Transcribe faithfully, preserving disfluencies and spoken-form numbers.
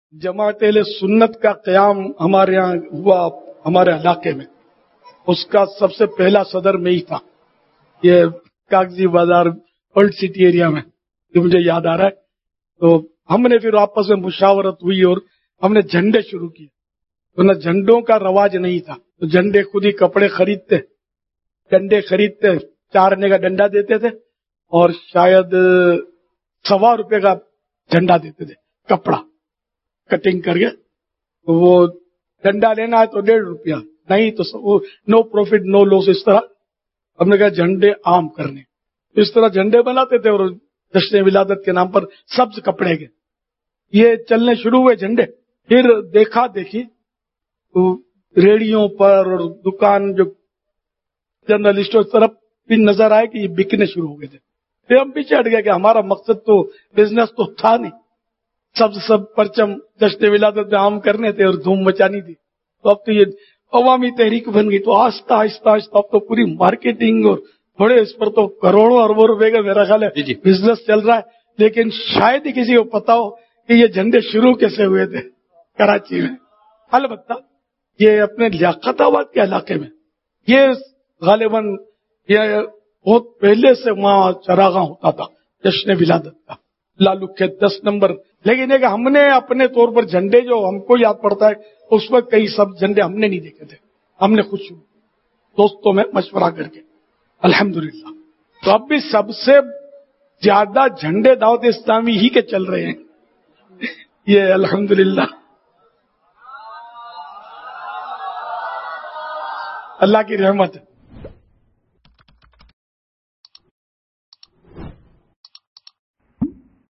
جماعت اہل سنت کا قیام ہمارے یہاں ہوا ہمارے علاقے میں، اس کا سب سے پہلا صدر میں ہی تھا، یہ کاغذی بازار اولڈ سٹی ایریا میں، یہ مجھے یاد آ رہا ہے. تو ہم نے پھر آپس میں مشاورت ہوئی اور ہم نے جھنڈے شروع کیے. تو نہ جھنڈوں کا رواج نہیں تھا، تو جھنڈے خود ہی کپڑے خریدتے، ڈنڈے خریدتے، چار آنے کا ڈنڈا دیتے تھے اور شاید سوا روپے کا جھنڈا دیتے تھے، کپڑا کٹنگ کر کے. تو وہ ڈنڈا لینا ہے تو ڈیڑھ روپیہ، نہیں تو نو پروفٹ نو لوس. اس طرح ہم نے کہا جھنڈے عام کرنے، اس طرح جھنڈے بناتے تھے اور جشن ولادت کے نام پر سبز کپڑے کے یہ چلنے شروع ہوئے جھنڈے. پھر دیکھا دیکھی تو ریڑیوں پر اور دکان جو جنرل اسٹور طرف بھی نظر آئے کہ یہ بکنے شروع ہو گئے تھے. پھر ہم پیچھے ہٹ گئے کہ ہمارا مقصد تو بزنس تو تھا نہیں، سب سب پرچم جشن ولادت میں عام کرنے تھے اور دھوم مچانی تھی. تو اب تو یہ عوامی تحریک بن گئی، تو آہستہ آہستہ آہستہ اب تو پوری مارکیٹنگ اور بڑے اس پر تو کروڑوں اربوں روپے کا میرا خیال ہے بزنس چل رہا ہے. لیکن شاید ہی کسی کو پتا ہو کہ یہ جھنڈے شروع کیسے ہوئے تھے کراچی میں. البتہ یہ اپنے لیاقت آباد کے علاقے میں یہ غالباً یہ بہت پہلے سے وہاں چراغاں ہوتا تھا جشن ولادت کا، لالو کے دس نمبر. لیکن ایک ہم نے اپنے طور پر جھنڈے جو ہم کو یاد پڑتا ہے اس وقت کئی سب جھنڈے ہم نے نہیں دیکھے تھے، ہم نے خود شروع دوستوں میں مشورہ کر کے الحمدللہ. تو اب بھی سب سے زیادہ جھنڈے دعوت اسلامی ہی کے چل رہے ہیں یہ الحمدللہ اللہ کی رحمت ہے.